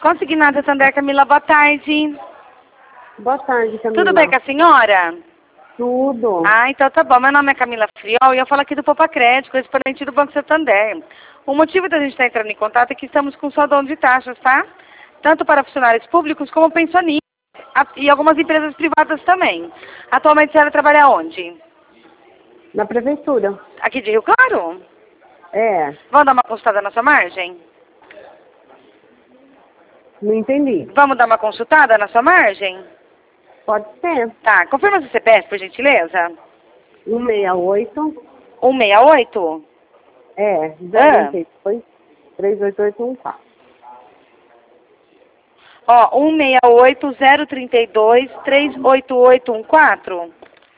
Consignada Sander Camila, boa tarde. Boa tarde, Camila. Tudo bem com a senhora? Tudo. Ah, então tá bom. Meu nome é Camila Friol e eu falo aqui do Poupa Crédito, correspondente do Banco Santander. O motivo da gente estar entrando em contato é que estamos com saldão de taxas, tá? Tanto para funcionários públicos como pensionistas e algumas empresas privadas também. Atualmente a senhora trabalha onde? Na prefeitura. Aqui de Rio Claro? É, Vamos dar uma consultada na sua margem? não entendi. Vamos dar uma consultada na sua margem? Pode ser. Tá, confirma seu CPF, por gentileza. 168, 168? 032, 38814. Ó, 168-032-38814.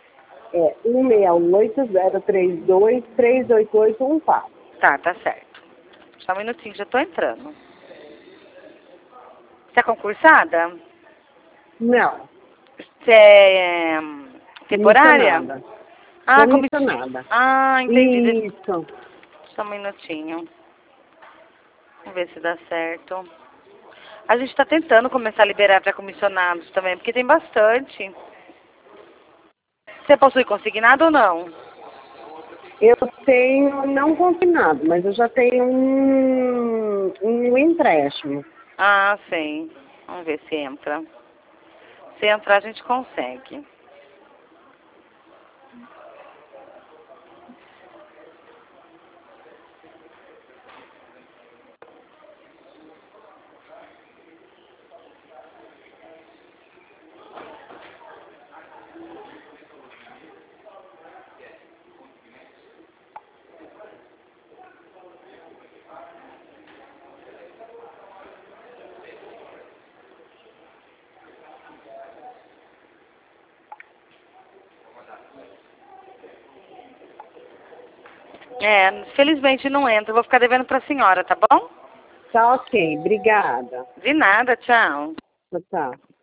168, 032, 38814. Tá certo. Só um minutinho, já tô entrando. Você é concursada? Não. Você é temporária? Comissionada. Ah, Comissionada. Ah, entendi. Isso. Só um minutinho. Vamos ver se dá certo. A gente está tentando começar a liberar para comissionados também, porque tem bastante. Você possui consignado ou não? Eu tenho, não consignado, mas eu já tenho um empréstimo. Ah, sim. Vamos ver se entra. Se entrar, a gente consegue. Felizmente não entra. Eu vou ficar devendo para a senhora, tá bom? Tá ok, obrigada. De nada, tchau. Tchau.